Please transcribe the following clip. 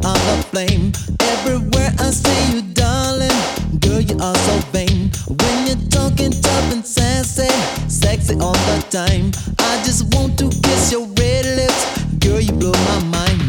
are the flame. Everywhere I see you, darling, girl, you are so vain. When you're talking tough and sassy, sexy all the time. I just want to kiss your red lips, girl, you blow my mind.